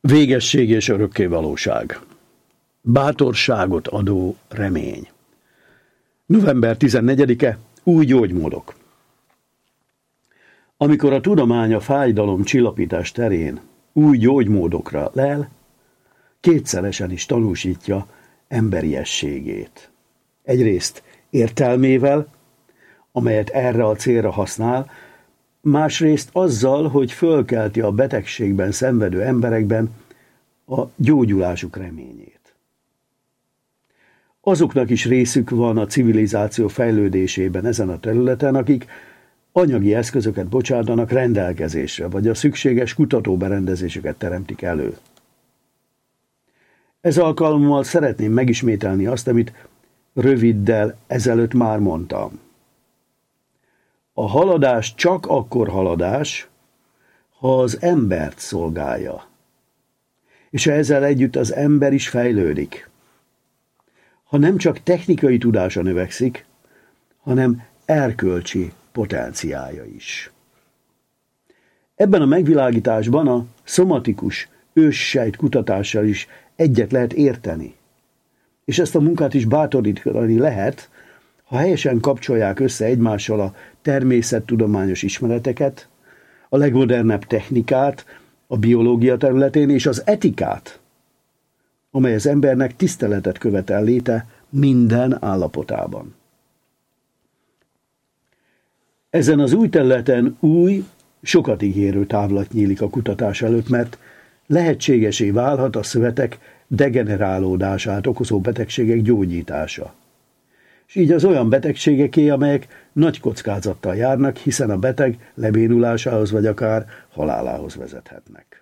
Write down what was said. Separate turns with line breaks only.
Végesség és örökkévalóság. Bátorságot adó remény. November 14-e. Új gyógymódok. Amikor a tudomány a fájdalom csillapítás terén új gyógymódokra lel, kétszeresen is tanúsítja emberiességét. Egyrészt értelmével, amelyet erre a célra használ, másrészt azzal, hogy fölkelti a betegségben szenvedő emberekben a gyógyulásuk reményét. Azoknak is részük van a civilizáció fejlődésében ezen a területen, akik anyagi eszközöket bocsátanak rendelkezésre, vagy a szükséges kutatóberendezéseket teremtik elő. Ez alkalommal szeretném megismételni azt, amit röviddel ezelőtt már mondtam. A haladás csak akkor haladás, ha az embert szolgálja. És ezzel együtt az ember is fejlődik. Ha nem csak technikai tudása növekszik, hanem erkölcsi potenciálja is. Ebben a megvilágításban a szomatikus őssejt kutatással is egyet lehet érteni. És ezt a munkát is bátorítani lehet, ha helyesen kapcsolják össze egymással a természettudományos ismereteket, a legmodernebb technikát a biológia területén és az etikát, amely az embernek tiszteletet követel léte minden állapotában. Ezen az új területen új, sokat ígérő távlat nyílik a kutatás előtt, mert lehetségesé válhat a szövetek degenerálódását okozó betegségek gyógyítása. És így az olyan betegségeké, amelyek nagy kockázattal járnak, hiszen a beteg lebénulásához vagy akár halálához vezethetnek.